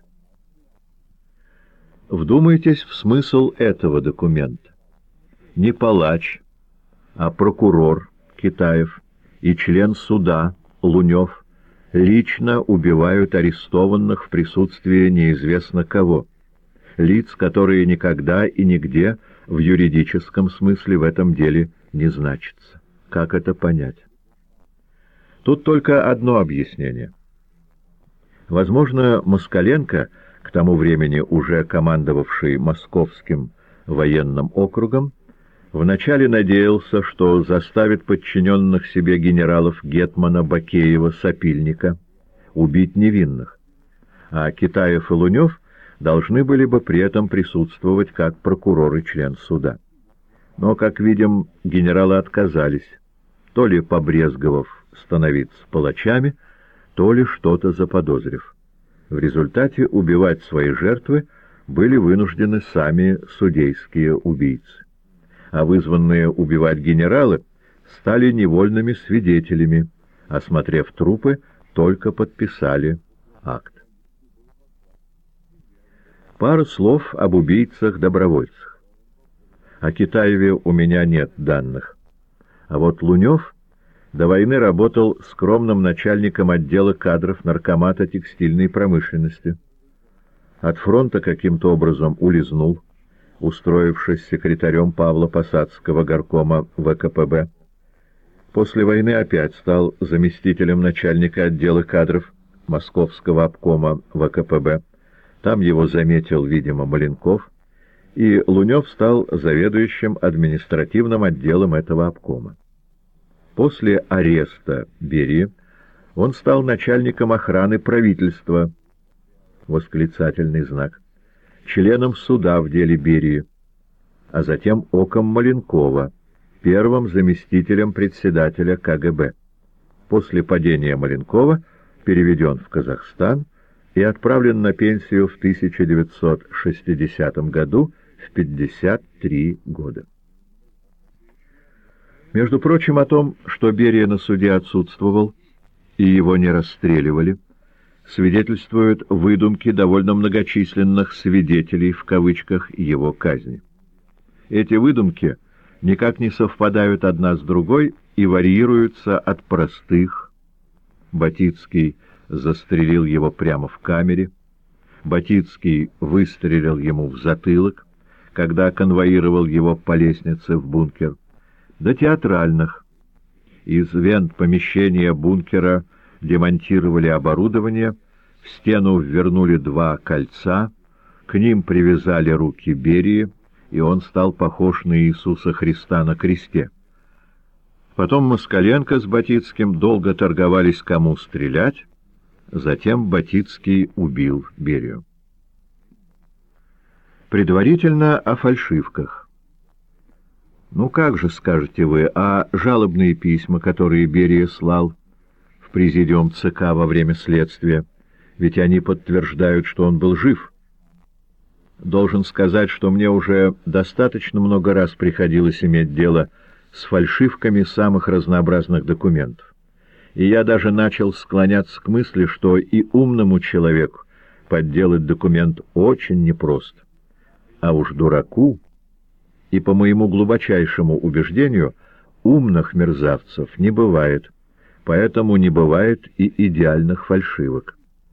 Вдумайтесь в смысл этого документа. Не палач, а прокурор Китаев и член суда Лунев лично убивают арестованных в присутствии неизвестно кого, лиц, которые никогда и нигде в юридическом смысле в этом деле не значатся. Как это понять? Тут только одно объяснение. Возможно, Москаленко, к тому времени уже командовавший Московским военным округом, вначале надеялся, что заставит подчиненных себе генералов Гетмана, Бакеева, Сапильника убить невинных, а Китаев и Лунев должны были бы при этом присутствовать как прокурор и член суда. Но, как видим, генералы отказались, то ли побрезговав становиться палачами, то ли что-то заподозрив. В результате убивать свои жертвы были вынуждены сами судейские убийцы, а вызванные убивать генералы стали невольными свидетелями, осмотрев трупы, только подписали акт. Пару слов об убийцах-добровольцах. О Китаеве у меня нет данных, а вот Лунев до войны работал скромным начальником отдела кадров наркомата текстильной промышленности. От фронта каким-то образом улизнул, устроившись секретарем Павла Посадского горкома ВКПБ. После войны опять стал заместителем начальника отдела кадров Московского обкома ВКПБ. Там его заметил, видимо, Маленков, и Лунев стал заведующим административным отделом этого обкома. После ареста Берии он стал начальником охраны правительства, восклицательный знак, членом суда в деле Берии, а затем оком Маленкова, первым заместителем председателя КГБ. После падения Маленкова переведен в Казахстан и отправлен на пенсию в 1960 году в 53 года. Между прочим, о том, что Берия на суде отсутствовал и его не расстреливали, свидетельствуют выдумки довольно многочисленных «свидетелей» в кавычках его казни. Эти выдумки никак не совпадают одна с другой и варьируются от простых. Батицкий застрелил его прямо в камере, Батицкий выстрелил ему в затылок, когда конвоировал его по лестнице в бункер, до театральных. Из вент помещения бункера демонтировали оборудование, в стену ввернули 2 кольца, к ним привязали руки Берии, и он стал похож на Иисуса Христа на кресте. Потом Москаленко с Батицким долго торговались, кому стрелять, затем Батицкий убил Берию. Предварительно о фальшивках. Ну как же, скажете вы, а жалобные письма, которые Берия слал в президиум ЦК во время следствия, ведь они подтверждают, что он был жив. Должен сказать, что мне уже достаточно много раз приходилось иметь дело с фальшивками самых разнообразных документов. И я даже начал склоняться к мысли, что и умному человеку подделать документ очень непросто. А уж дураку, и по моему глубочайшему убеждению, умных мерзавцев не бывает, поэтому не бывает и идеальных фальшивок.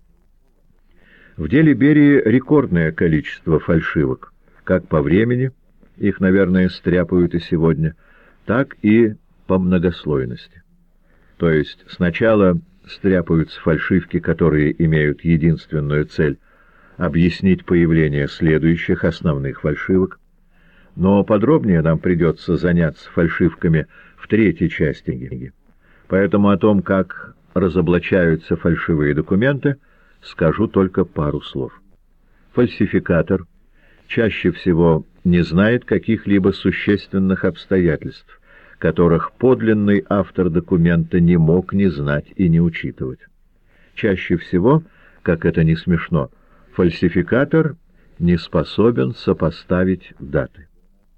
В деле Берии рекордное количество фальшивок, как по времени, их, наверное, стряпают и сегодня, так и по многослойности. То есть сначала стряпаются фальшивки, которые имеют единственную цель — объяснить появление следующих основных фальшивок, но подробнее нам придется заняться фальшивками в третьей части книги. Поэтому о том, как разоблачаются фальшивые документы, скажу только пару слов. Фальсификатор чаще всего не знает каких-либо существенных обстоятельств, которых подлинный автор документа не мог не знать и не учитывать. Чаще всего, как это не смешно, фальсификатор не способен сопоставить даты.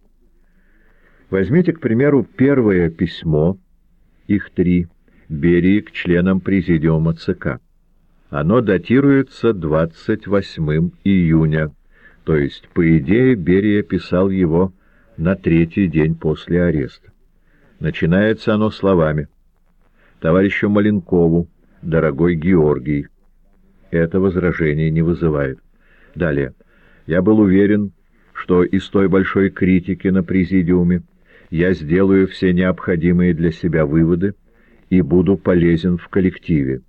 Возьмите, к примеру, первое письмо, их 3, Берии к членам президиума ЦК. Оно датируется 28 июня, то есть, по идее, Берия писал его на 3-й день после ареста. Начинается оно словами: «Товарищу Маленкову, дорогой Георгий». Это возражение не вызывает. Далее. «Я был уверен, что из той большой критики на президиуме я сделаю все необходимые для себя выводы и буду полезен в коллективе».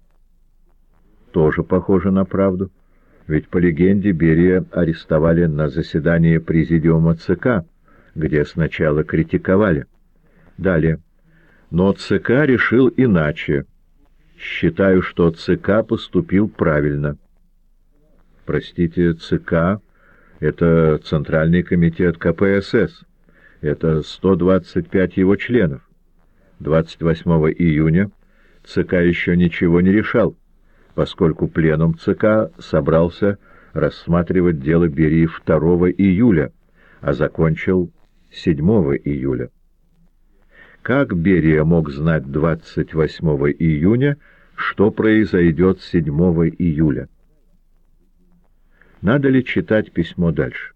Тоже похоже на правду, ведь по легенде Берия арестовали на заседании президиума ЦК, где сначала критиковали. Далее. Но ЦК решил иначе. Считаю, что ЦК поступил правильно. Простите, ЦК — это Центральный комитет КПСС. Это 125 его членов. 28 июня ЦК еще ничего не решал, поскольку пленум ЦК собрался рассматривать дело Берии 2 июля, а закончил 7 июля. Как Берия мог знать 28 июня, что произойдет 7 июля? Надо ли читать письмо дальше?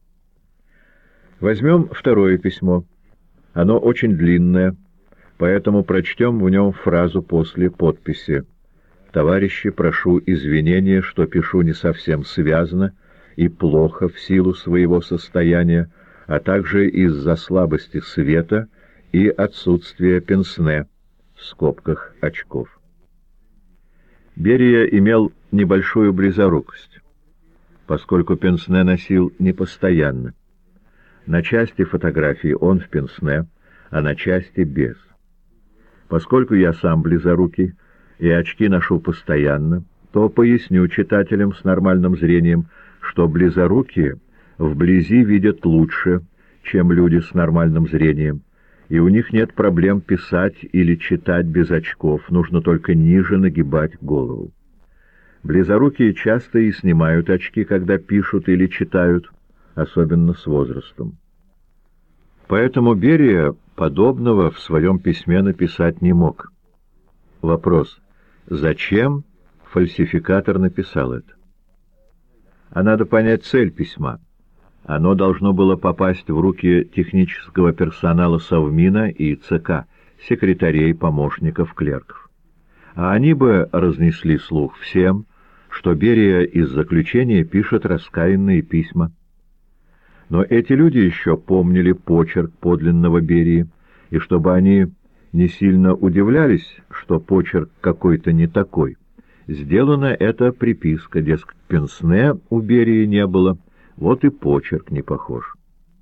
Возьмем второе письмо. Оно очень длинное, поэтому прочтем в нем фразу после подписи: «Товарищи, прошу извинения, что пишу не совсем связно и плохо в силу своего состояния, а также из-за слабости света и отсутствия пенсне» в скобках очков. Берия имел небольшую близорукость, поскольку пенсне носил непостоянно. На части фотографии он в пенсне, а на части без. Поскольку я сам близорукий и очки ношу постоянно, то поясню читателям с нормальным зрением, что близорукие вблизи видят лучше, чем люди с нормальным зрением, и у них нет проблем писать или читать без очков, нужно только ниже нагибать голову. Близорукие часто и снимают очки, когда пишут или читают, особенно с возрастом. Поэтому Берия подобного в своем письме написать не мог. Вопрос: зачем фальсификатор написал это? А надо понять цель письма. Оно должно было попасть в руки технического персонала Совмина и ЦК, секретарей, помощников, клерков. А они бы разнесли слух всем, что Берия из заключения пишет раскаянные письма. Но эти люди еще помнили почерк подлинного Берии, и чтобы они не сильно удивлялись, что почерк какой-то не такой, сделана эта приписка, дескать, пенсне у Берии не было, вот и почерк не похож.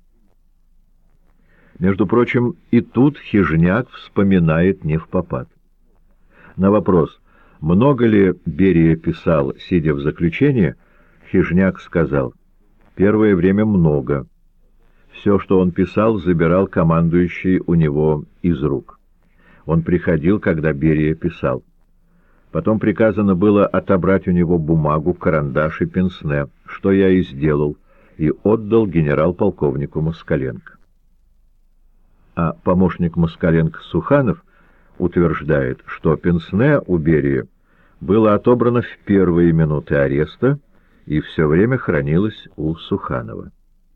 Между прочим, и тут Хижняк вспоминает невпопад. На вопрос, много ли Берия писал, сидя в заключении, Хижняк сказал: первое время много. Все, что он писал, забирал командующий у него из рук. Он приходил, когда Берия писал. Потом приказано было отобрать у него бумагу, карандаш и пенсне, что я и сделал, и отдал генерал-полковнику Москаленко. А помощник Москаленко Суханов утверждает, что пенсне у Берии было отобрано в первые минуты ареста и все время хранилось у Суханова.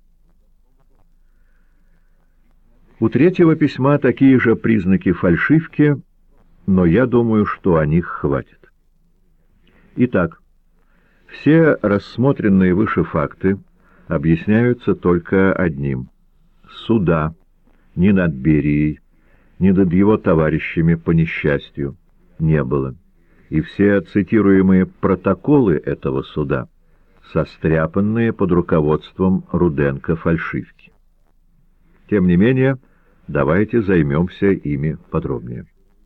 У третьего письма такие же признаки фальшивки, но я думаю, что о них хватит. Итак, все рассмотренные выше факты объясняются только одним. Суда ни над Берией, ни над его товарищами по несчастью не было, и все цитируемые протоколы этого суда состряпанные под руководством Руденко фальшивки. Тем не менее, давайте займемся ими подробнее.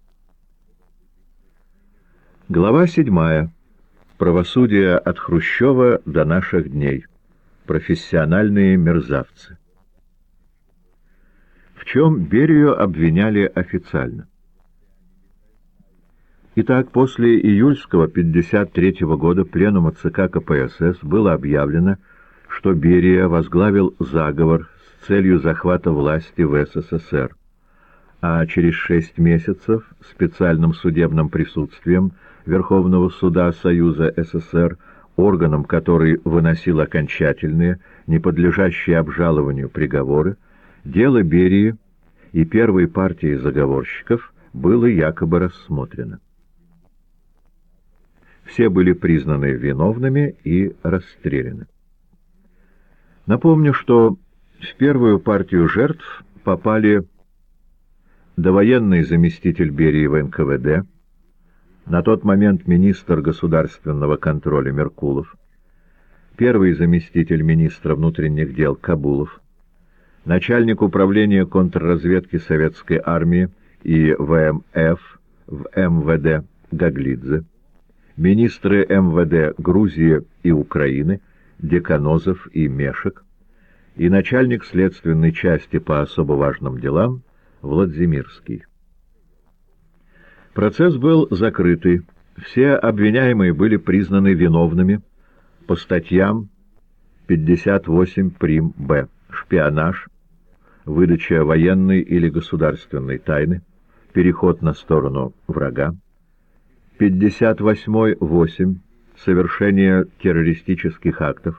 Глава 7. Правосудие от Хрущева до наших дней. Профессиональные мерзавцы. В чем Берию обвиняли официально? Итак, после июльского 1953 года пленума ЦК КПСС было объявлено, что Берия возглавил заговор с целью захвата власти в СССР, а через 6 месяцев специальным судебным присутствием Верховного суда Союза СССР, органом, который выносил окончательные, не подлежащие обжалованию приговоры, дело Берии и первой партии заговорщиков было якобы рассмотрено. Все были признаны виновными и расстреляны. Напомню, что в первую партию жертв попали довоенный заместитель Берии в НКВД, на тот момент министр государственного контроля Меркулов, первый заместитель министра внутренних дел Кабулов, начальник управления контрразведки Советской армии и ВМФ в МВД Гаглидзе, министры МВД Грузии и Украины Деканозов и Мешек и начальник следственной части по особо важным делам Владимирский. Процесс был закрытый, все обвиняемые были признаны виновными по статьям 58 прим. Б. Шпионаж, выдача военной или государственной тайны, переход на сторону врага, 58.8. Совершение террористических актов,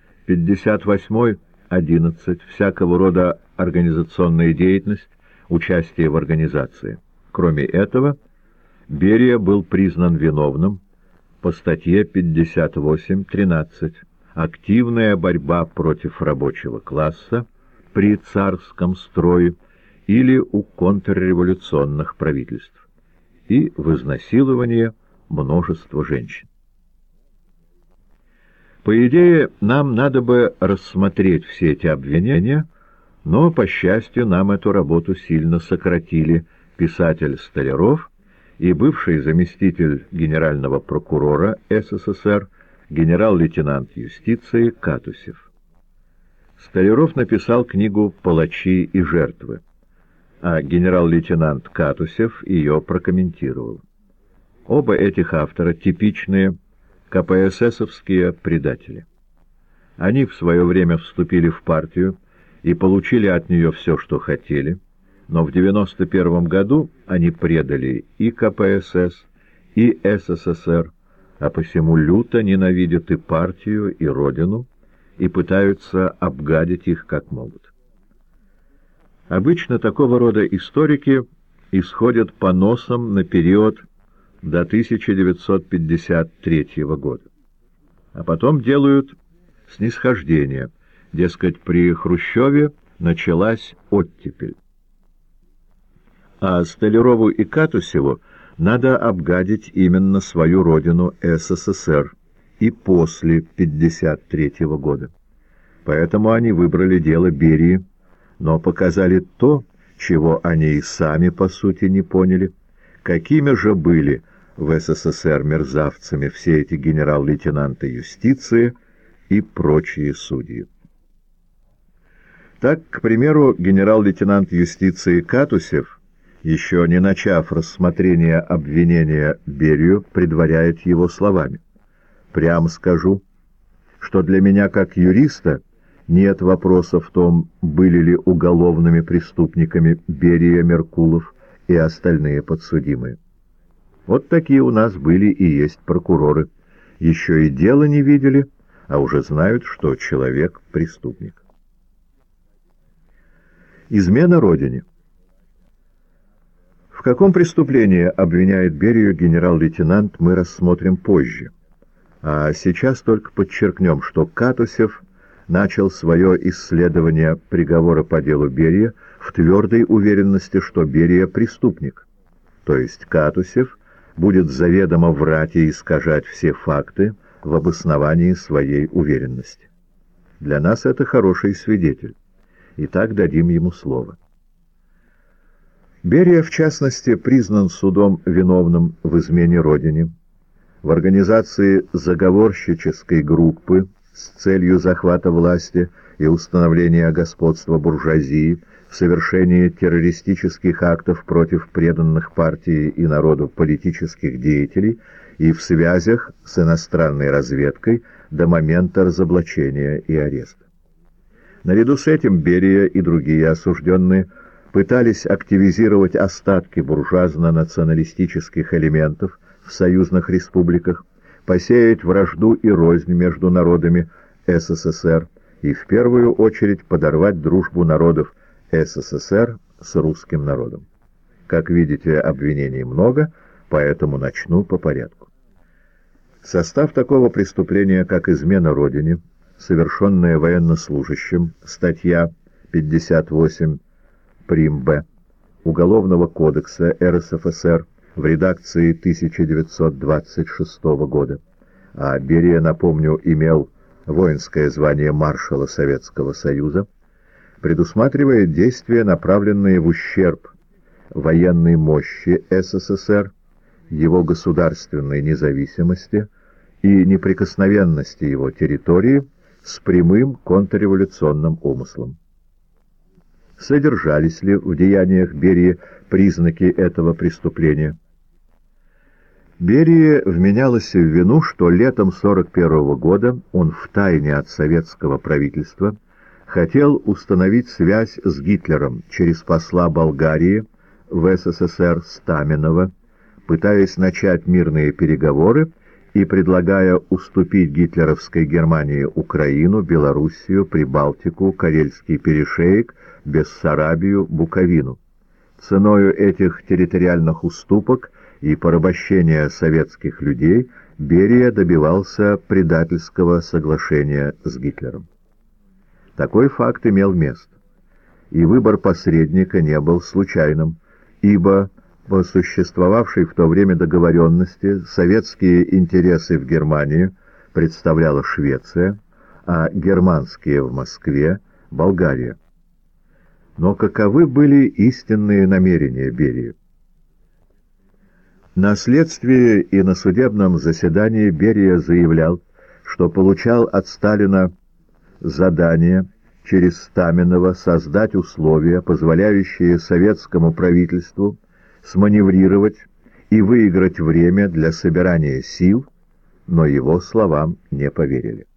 58.11. Всякого рода организационная деятельность, участие в организации. Кроме этого, Берия был признан виновным по статье 58.13 «Активная борьба против рабочего класса при царском строе или у контрреволюционных правительств» и в изнасиловании множества женщин. По идее, нам надо бы рассмотреть все эти обвинения, но, по счастью, нам эту работу сильно сократили писатель Столяров и бывший заместитель генерального прокурора СССР, генерал-лейтенант юстиции Катусев. Столяров написал книгу «Палачи и жертвы», а генерал-лейтенант Катусев ее прокомментировал. Оба этих автора типичные КПССовские предатели. Они в свое время вступили в партию и получили от нее все, что хотели, но в 1991 году они предали и КПСС, и СССР, а посему люто ненавидят и партию, и родину, и пытаются обгадить их как могут. Обычно такого рода историки исходят по носам на период до 1953 года, а потом делают снисхождение, дескать, при Хрущеве началась оттепель. А Столярову и Катусеву надо обгадить именно свою родину СССР и после 1953 года. Поэтому они выбрали дело Берии, но показали то, чего они и сами, по сути, не поняли, какими же были в СССР мерзавцами все эти генерал-лейтенанты юстиции и прочие судьи. Так, к примеру, генерал-лейтенант юстиции Катусев, еще не начав рассмотрение обвинения Берию, предваряет его словами: «Прям скажу, что для меня, как юриста, нет вопроса в том, были ли уголовными преступниками Берия, Меркулов и остальные подсудимые. Вот такие у нас были и есть прокуроры. Еще и дело не видели, а уже знают, что человек — преступник». Измена Родине. В каком преступлении обвиняет Берию генерал-лейтенант, мы рассмотрим позже. А сейчас только подчеркнем, что Катусев начал свое исследование приговора по делу Берия в твердой уверенности, что Берия преступник. То есть Катусев будет заведомо врать и искажать все факты в обосновании своей уверенности. Для нас это хороший свидетель. Итак, дадим ему слово. Берия, в частности, признан судом виновным в измене Родине, в организации заговорщической группы с целью захвата власти и установления господства буржуазии, в совершении террористических актов против преданных партии и народу политических деятелей и в связях с иностранной разведкой до момента разоблачения и ареста. Наряду с этим Берия и другие осужденные пытались активизировать остатки буржуазно-националистических элементов в союзных республиках, посеять вражду и рознь между народами СССР и в первую очередь подорвать дружбу народов СССР с русским народом. Как видите, обвинений много, поэтому начну по порядку. Состав такого преступления, как измена Родине, совершенная военнослужащим, статья 58 прим. Б. Уголовного кодекса РСФСР в редакции 1926 года, а Берия, напомню, имел воинское звание маршала Советского Союза, предусматривает действия, направленные в ущерб военной мощи СССР, его государственной независимости и неприкосновенности его территории с прямым контрреволюционным умыслом. Содержались ли в деяниях Берии признаки этого преступления? Берии вменялось в вину, что летом 1941 года он втайне от советского правительства хотел установить связь с Гитлером через посла Болгарии в СССР Стаменова, пытаясь начать мирные переговоры и предлагая уступить гитлеровской Германии Украину, Белоруссию, Прибалтику, Карельский перешеек, Бессарабию, Буковину. Ценою этих территориальных уступок и порабощения советских людей Берия добивался предательского соглашения с Гитлером. Такой факт имел место, и выбор посредника не был случайным, ибо по существовавшей в то время договоренности советские интересы в Германии представляла Швеция, а германские в Москве — Болгария. Но каковы были истинные намерения Берии? На следствии и на судебном заседании Берия заявлял, что получал от Сталина задание через Стаменова создать условия, позволяющие советскому правительству сманеврировать и выиграть время для собирания сил, но его словам не поверили.